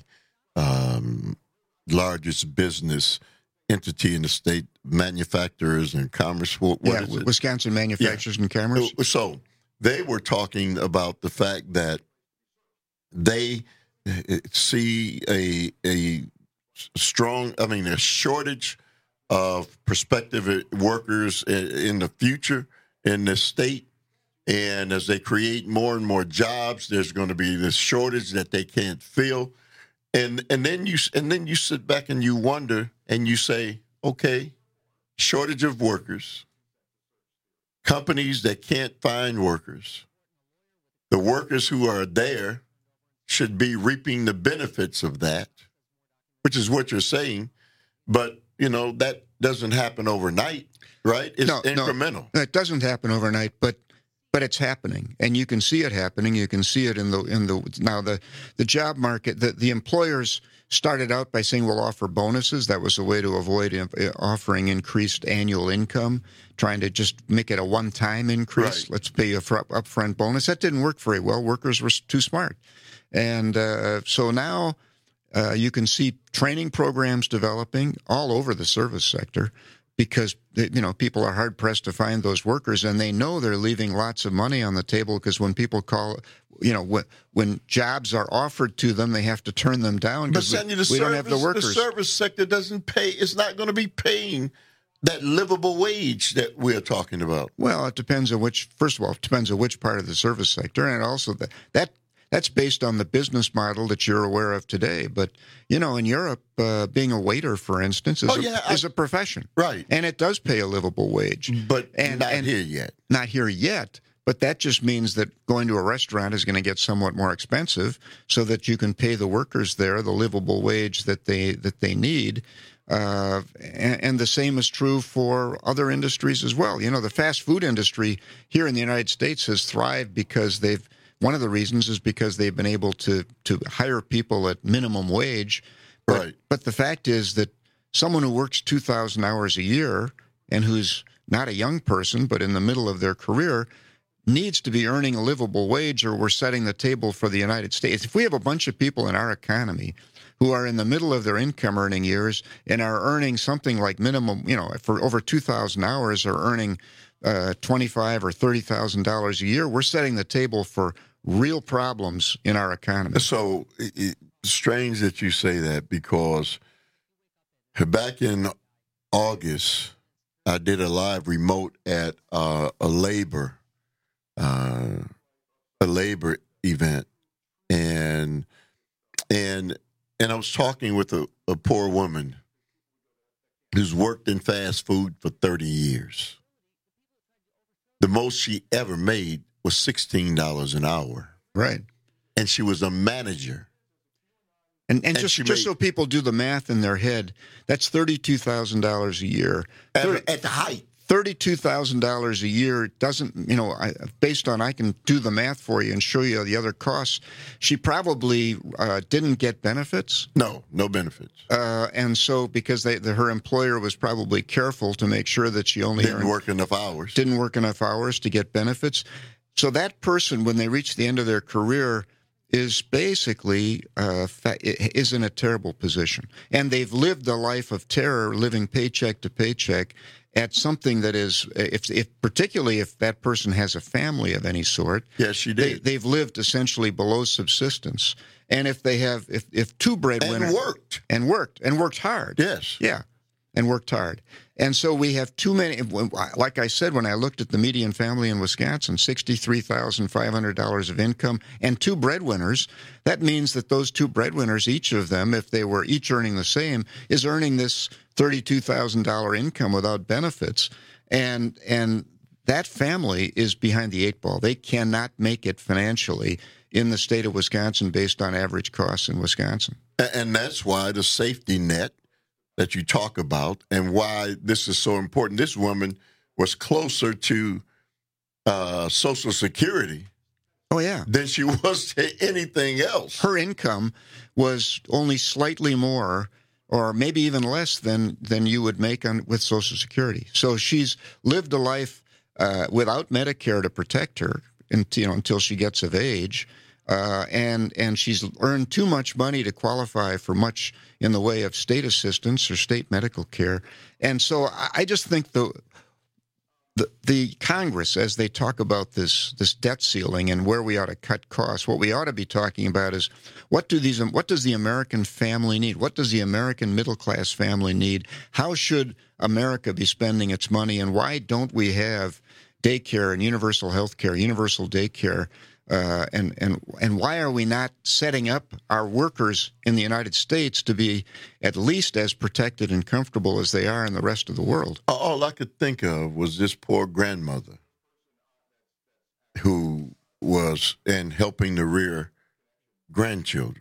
largest business entity in the state? Manufacturers and Commerce. What is it? Wisconsin Manufacturers and Commerce. So they were talking about the fact that they see a shortage of prospective workers in the future in this state. And as they create more and more jobs, there's going to be this shortage that they can't fill. And then you sit back and you wonder and you say, okay, shortage of workers, companies that can't find workers. The workers who are there should be reaping the benefits of that, which is what you're saying. But, that doesn't happen overnight, right? It's incremental. No, it doesn't happen overnight, but it's happening, and you can see it happening. You can see it in the job market. The employers started out by saying we'll offer bonuses. That was a way to avoid offering increased annual income, trying to just make it a one-time increase. Right. Let's pay you a upfront bonus. That didn't work very well. Workers were too smart, and so now you can see training programs developing all over the service sector. Because, people are hard-pressed to find those workers, and they know they're leaving lots of money on the table because when people call, when jobs are offered to them, they have to turn them down because we don't have the workers. The service sector doesn't pay. It's not going to be paying that livable wage that we're talking about. Well, it depends on which part of the service sector, and also that's based on the business model that you're aware of today. But, in Europe, being a waiter, for instance, is a profession. Right. And it does pay a livable wage. But not here yet. Not here yet. But that just means that going to a restaurant is going to get somewhat more expensive so that you can pay the workers there the livable wage that they need. And the same is true for other industries as well. The fast food industry here in the United States has thrived because one of the reasons is because they've been able to hire people at minimum wage. Right. But the fact is that someone who works 2,000 hours a year and who's not a young person but in the middle of their career needs to be earning a livable wage, or we're setting the table for the United States. If we have a bunch of people in our economy who are in the middle of their income earning years and are earning something like minimum, for over 2,000 hours, are earning $25,000 or $30,000 a year, we're setting the table for real problems in our economy. So it's strange that you say that, because back in August, I did a live remote at a labor event, and I was talking with a poor woman who's worked in fast food for 30 years. The most she ever made was $16 an hour. Right. And she was a manager. And just so people do the math in their head, that's $32,000 a year. At the height. $32,000 a year doesn't, based on, I can do the math for you and show you the other costs. She probably didn't get benefits. No benefits. And so because her employer was probably careful to make sure that she only didn't work enough hours to get benefits. So that person, when they reach the end of their career, is basically is in a terrible position. And they've lived a life of terror, living paycheck to paycheck, at something that is, particularly if that person has a family of any sort. Yes, she did. They've lived essentially below subsistence. And if they have, if two breadwinners and worked hard. Yes. Yeah. And worked hard. And so we have too many, like I said, when I looked at the median family in Wisconsin, $63,500 of income and two breadwinners, that means that those two breadwinners, each of them, if they were each earning the same, is earning this $32,000 income without benefits. And that family is behind the eight ball. They cannot make it financially in the state of Wisconsin based on average costs in Wisconsin. And that's why the safety net that you talk about and why this is so important. This woman was closer to Social Security than she was to anything else. Her income was only slightly more or maybe even less than you would make with Social Security. So she's lived a life without Medicare to protect her until she gets of age. And she's earned too much money to qualify for much in the way of state assistance or state medical care. And so I just think the Congress, as they talk about this debt ceiling and where we ought to cut costs, what we ought to be talking about is what does the American family need? What does the American middle-class family need? How should America be spending its money? And why don't we have daycare and universal health care, universal daycare? And why are we not setting up our workers in the United States to be at least as protected and comfortable as they are in the rest of the world? All I could think of was this poor grandmother who was helping to rear grandchildren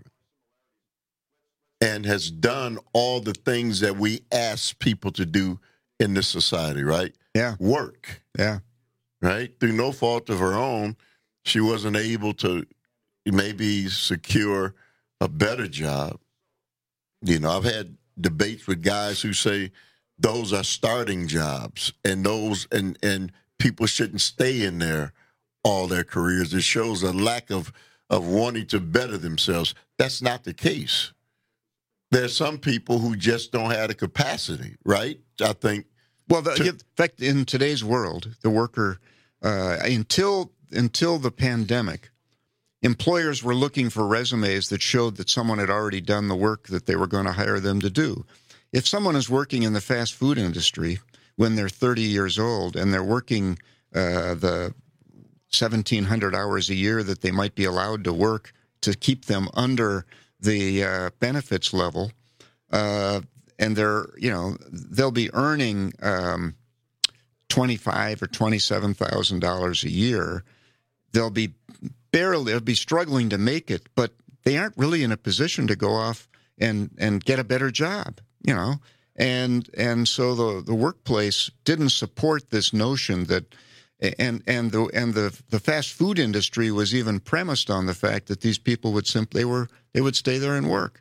and has done all the things that we ask people to do in this society, right? Yeah. Work. Yeah. Right? Through no fault of her own, she wasn't able to maybe secure a better job. You know, I've had debates with guys who say those are starting jobs and and people shouldn't stay in there all their careers. It shows a lack of wanting to better themselves. That's not the case. There's some people who just don't have the capacity, right? I think. Well, in fact, in today's world, the worker, until the pandemic, employers were looking for resumes that showed that someone had already done the work that they were going to hire them to do. If someone is working in the fast food industry when they're 30 years old and they're working the 1,700 hours a year that they might be allowed to work to keep them under the benefits level, and they'll be earning $25,000 or $27,000 a year. They'll be struggling to make it, but they aren't really in a position to go off and get a better job, you know. And so the workplace didn't support this notion that, and the fast food industry was even premised on the fact that these people would stay there and work.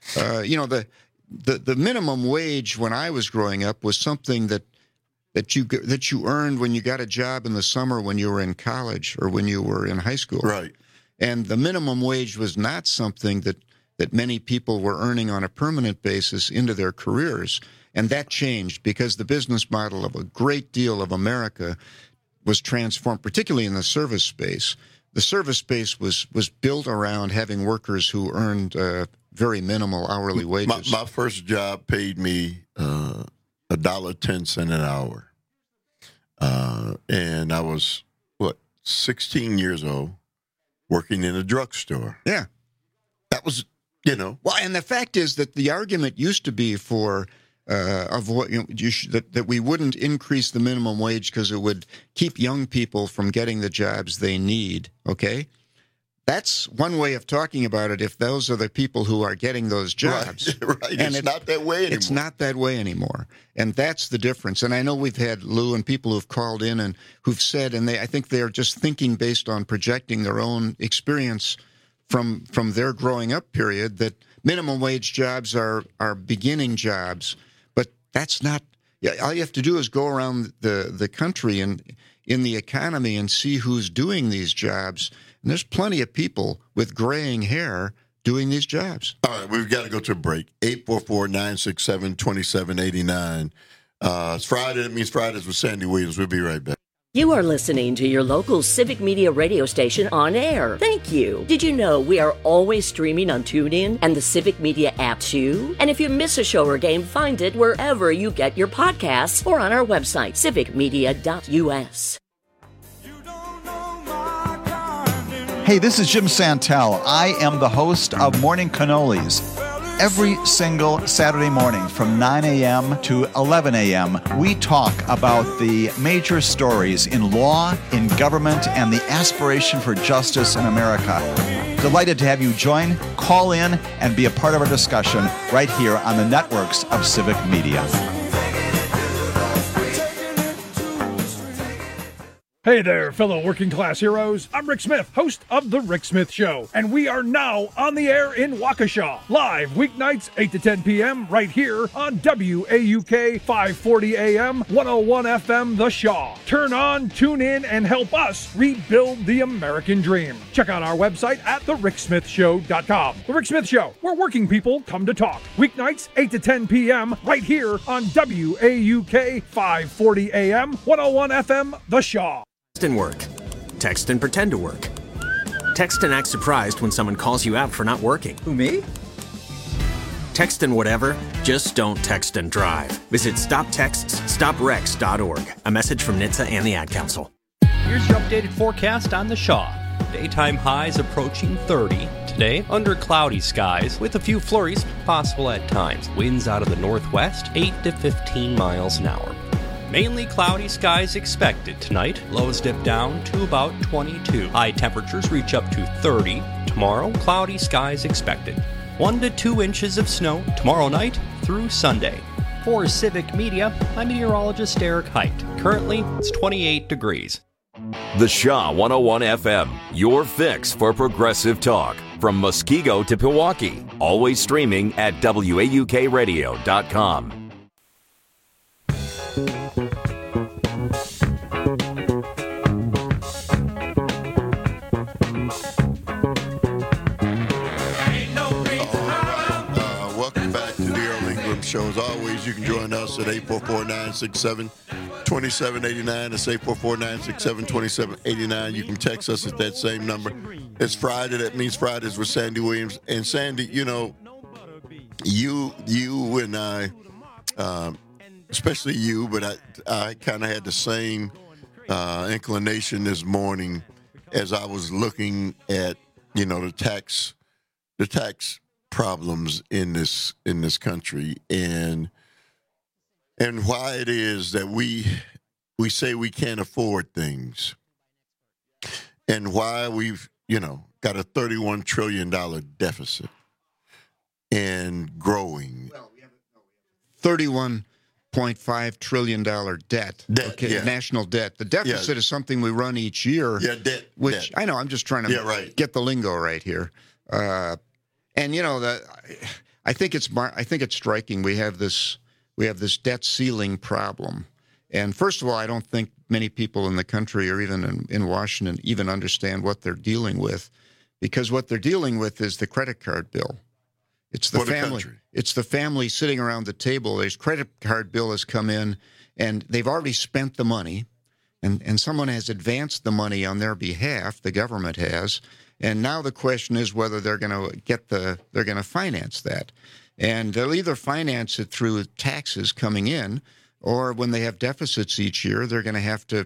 The minimum wage when I was growing up was something that you earned when you got a job in the summer when you were in college or when you were in high school. Right. And the minimum wage was not something that many people were earning on a permanent basis into their careers. And that changed because the business model of a great deal of America was transformed, particularly in the service space. The service space was built around having workers who earned very minimal hourly wages. My first job paid me $1.10 an hour. And I was, 16 years old, working in a drugstore. Yeah. That was, Well, and the fact is that the argument used to be for that we wouldn't increase the minimum wage because it would keep young people from getting the jobs they need, okay? That's one way of talking about it if those are the people who are getting those jobs. Right. And it's not that way anymore. It's not that way anymore. And that's the difference. And I know we've had, Lou, and people who've called in and who've said, and I think they're just thinking based on projecting their own experience from their growing up period, that minimum wage jobs are beginning jobs. But that's not, all you have to do is go around the country and in the economy and see who's doing these jobs. And there's plenty of people with graying hair doing these jobs. All right, we've got to go to a break. 844-967-2789. It's Friday. That means Fridays with Sandy Williams. We'll be right back. You are listening to your local Civic Media radio station on air. Thank you. Did you know we are always streaming on TuneIn and the Civic Media app too? And if you miss a show or game, find it wherever you get your podcasts or on our website, civicmedia.us. Hey, this is Jim Santel. I am the host of Morning Cannolis. Every single Saturday morning from 9 a.m. to 11 a.m., we talk about the major stories in law, in government, and the aspiration for justice in America. Delighted to have you join, call in, and be a part of our discussion right here on the networks of Civic Media. Hey there, fellow working class heroes. I'm Rick Smith, host of The Rick Smith Show, and we are now on the air in Waukesha, live weeknights 8 to 10 p.m. right here on WAUK 540 AM, 101 FM, The Shaw. Turn on, tune in, and help us rebuild the American dream. Check out our website at thericksmithshow.com. The Rick Smith Show, where working people come to talk. Weeknights 8 to 10 p.m. right here on WAUK 540 AM, 101 FM, The Shaw. Text and work. Text and pretend to work. Text and act surprised when someone calls you out for not working. Who, me? Text and whatever, just don't text and drive. Visit StopTextsStopWrecks.org. A message from NHTSA and the Ad Council. Here's your updated forecast on the Shaw. Daytime highs approaching 30. Today, under cloudy skies with a few flurries possible at times. Winds out of the northwest, 8 to 15 miles an hour. Mainly cloudy skies expected tonight. Lows dip down to about 22. High temperatures reach up to 30. Tomorrow, cloudy skies expected. 1 to 2 inches of snow tomorrow night through Sunday. For Civic Media, I'm meteorologist Eric Height. Currently, it's 28 degrees. The Shaw 101 FM, your fix for progressive talk. From Muskego to Pewaukee. Always streaming at WAUKradio.com. Welcome back to the Earl Ingram Show. As always, you can join us at 844-967-2789. That's 844-967-2789. You can text us at that same number. It's Friday. That means Fridays with Sandy Williams. And Sandy, you know, you and I, especially you, but I kind of had the same inclination this morning as I was looking at, you know, the tax problems in this country and why it is that we say we can't afford things and why we've, you know, got a $31 trillion deficit and growing. $31.5 trillion debt. Okay, yeah. National debt. The deficit is something we run each year. Yeah, debt. Which I know. I'm just trying to get the lingo right here. And you know I think it's striking. We have this debt ceiling problem. And first of all, I don't think many people in the country or even in Washington even understand what they're dealing with, because what they're dealing with is the credit card bill. It's the family. It's the family sitting around the table. Their credit card bill has come in, and they've already spent the money, and someone has advanced the money on their behalf. The government has, and now the question is whether they're going to finance that, and they'll either finance it through taxes coming in, or when they have deficits each year, they're going to have to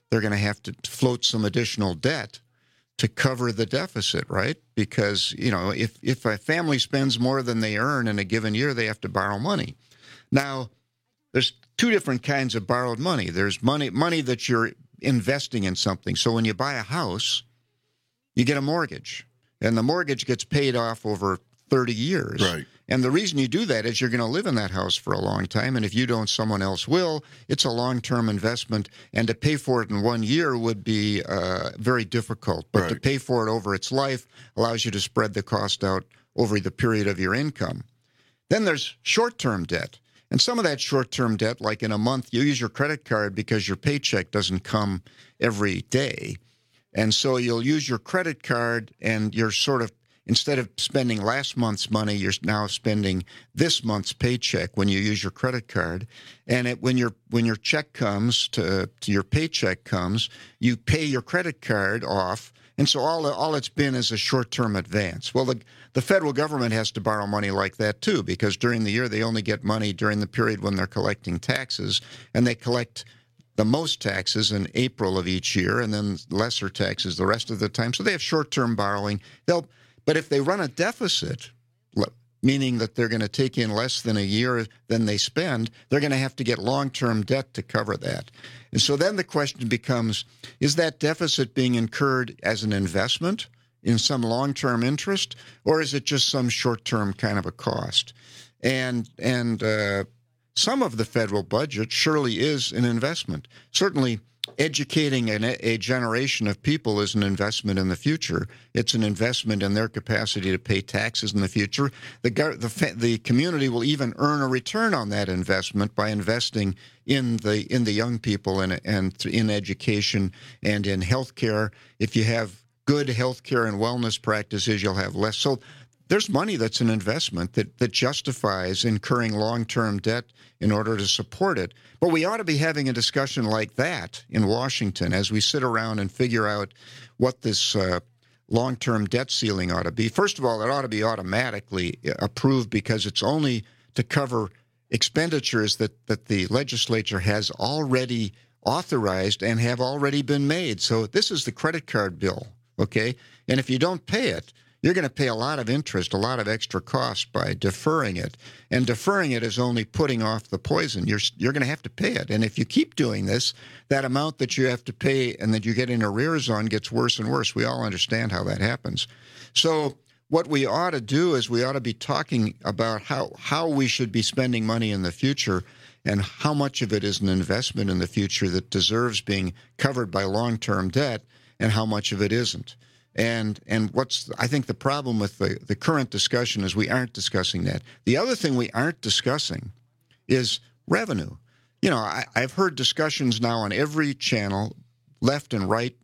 float some additional debt to cover the deficit, right? Because, you know, if a family spends more than they earn in a given year, they have to borrow money. Now, there's two different kinds of borrowed money. There's money that you're investing in something. So when you buy a house, you get a mortgage, and the mortgage gets paid off over 30 years. Right. And the reason you do that is you're going to live in that house for a long time, and if you don't, someone else will. It's a long-term investment, and to pay for it in 1 year would be very difficult. But to pay for it over its life allows you to spread the cost out over the period of your income. Then there's short-term debt. And some of that short-term debt, like in a month, you use your credit card because your paycheck doesn't come every day. And so you'll use your credit card, and you're sort of, instead of spending last month's money, you're now spending this month's paycheck when you use your credit card. And when your check comes to your paycheck comes, you pay your credit card off. And so all it's been is a short-term advance. Well, the federal government has to borrow money like that too, because during the year they only get money during the period when they're collecting taxes, and they collect the most taxes in April of each year, and then lesser taxes the rest of the time. So they have short-term borrowing. But if they run a deficit, meaning that they're going to take in less than a year than they spend, they're going to have to get long-term debt to cover that. And so then the question becomes, is that deficit being incurred as an investment in some long-term interest, or is it just some short-term kind of a cost? And some of the federal budget surely is an investment. Certainly, educating a generation of people is an investment in the future. It's an investment in their capacity to pay taxes in the future. The community will even earn a return on that investment by investing in the young people and in education and in healthcare. If you have good healthcare and wellness practices, you'll have less. So there's money that's an investment that justifies incurring long-term debt in order to support it. But we ought to be having a discussion like that in Washington as we sit around and figure out what this long-term debt ceiling ought to be. First of all, it ought to be automatically approved because it's only to cover expenditures that the legislature has already authorized and have already been made. So this is the credit card bill, okay? And if you don't pay it, you're going to pay a lot of interest, a lot of extra cost by deferring it. And deferring it is only putting off the poison. You're going to have to pay it. And if you keep doing this, that amount that you have to pay and that you get in arrears on gets worse and worse. We all understand how that happens. So what we ought to do is we ought to be talking about how we should be spending money in the future and how much of it is an investment in the future that deserves being covered by long-term debt and how much of it isn't. And what's, I think, the problem with the current discussion is we aren't discussing that. The other thing we aren't discussing is revenue. You know, I've heard discussions now on every channel, left and right,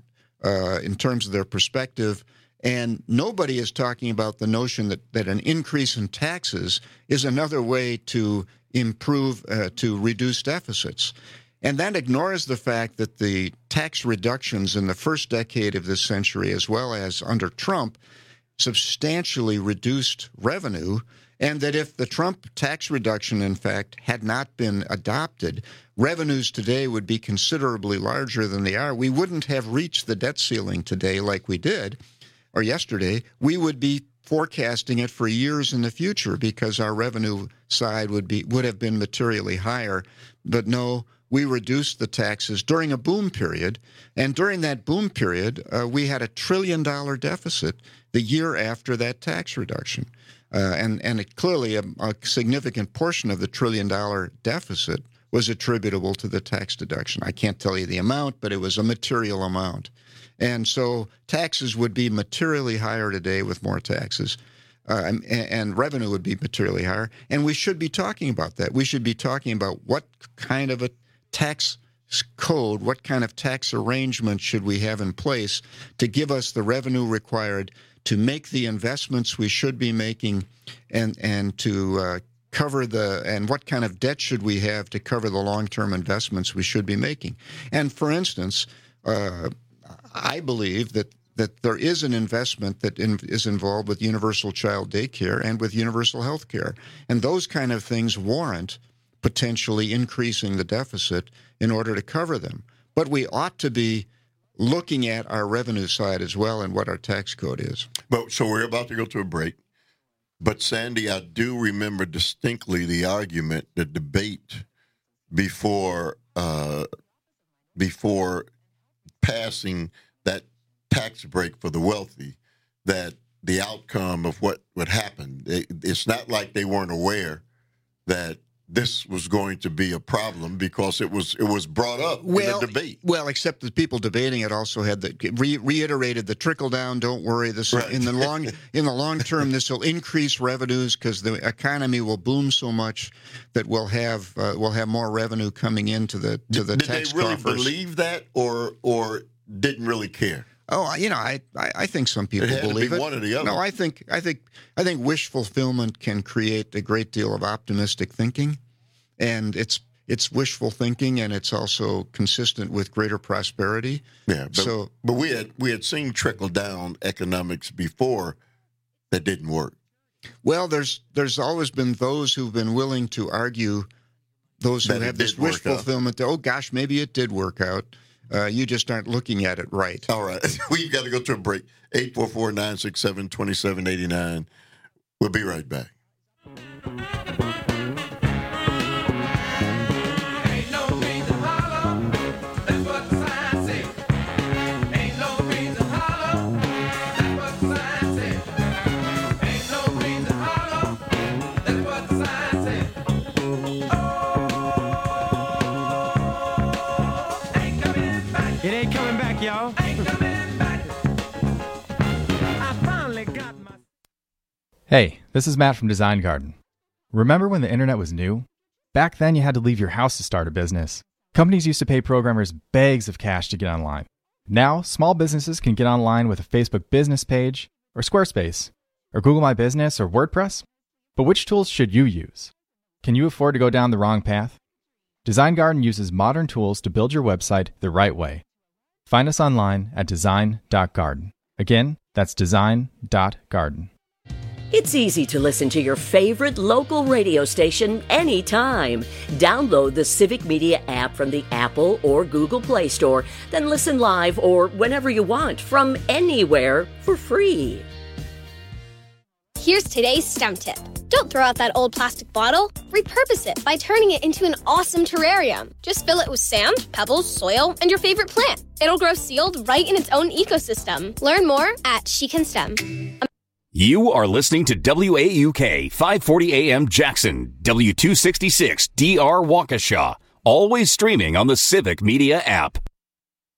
in terms of their perspective, and nobody is talking about the notion that an increase in taxes is another way to improve, to reduce deficits. And that ignores the fact that the tax reductions in the first decade of this century, as well as under Trump, substantially reduced revenue, and that if the Trump tax reduction, in fact, had not been adopted, revenues today would be considerably larger than they are. We wouldn't have reached the debt ceiling today like we did, or yesterday. We would be forecasting it for years in the future because our revenue side would have been materially higher. But no, we reduced the taxes during a boom period, and during that boom period, we had $1 trillion deficit the year after that tax reduction. And clearly a significant portion of the $1 trillion deficit was attributable to the tax deduction. I can't tell you the amount, but it was a material amount. And so taxes would be materially higher today with more taxes, and revenue would be materially higher. And we should be talking about that. We should be talking about what kind of a tax code, what kind of tax arrangement should we have in place to give us the revenue required to make the investments we should be making and to cover and what kind of debt should we have to cover the long-term investments we should be making. And for instance, I believe that there is an investment that is involved with universal child daycare and with universal health care. And those kind of things warrant potentially increasing the deficit in order to cover them. But we ought to be looking at our revenue side as well and what our tax code is. But so we're about to go to a break. But Sandy, I do remember distinctly the argument, the debate before passing that tax break for the wealthy, that the outcome of what would happen. It's not like they weren't aware that this was going to be a problem because it was brought up in the debate. Well, except the people debating it also had reiterated the trickle down. Don't worry, this right. in the long term, this will increase revenues because the economy will boom so much that we'll have more revenue coming into the tax coffers. Did they really believe that, or didn't really care? Oh, I think some people believe it. One or the other. No, I think wish fulfillment can create a great deal of optimistic thinking, and it's wishful thinking, and it's also consistent with greater prosperity. Yeah, but we had seen trickle down economics before that didn't work. Well, there's always been those who've been willing to argue, those who have this wish fulfillment. Oh gosh, maybe it did work out. You just aren't looking at it right. All right. We've got to go to a break. 844-967-2789. We'll be right back. Hey, this is Matt from Design Garden. Remember when the internet was new? Back then you had to leave your house to start a business. Companies used to pay programmers bags of cash to get online. Now, small businesses can get online with a Facebook business page, or Squarespace, or Google My Business, or WordPress. But which tools should you use? Can you afford to go down the wrong path? Design Garden uses modern tools to build your website the right way. Find us online at design.garden. Again, that's design.garden. It's easy to listen to your favorite local radio station anytime. Download the Civic Media app from the Apple or Google Play Store, then listen live or whenever you want from anywhere for free. Here's today's STEM tip. Don't throw out that old plastic bottle. Repurpose it by turning it into an awesome terrarium. Just fill it with sand, pebbles, soil, and your favorite plant. It'll grow sealed right in its own ecosystem. Learn more at She Can STEM. You are listening to WAUK 540 AM Jackson, W266 DR Waukesha, always streaming on the Civic Media app.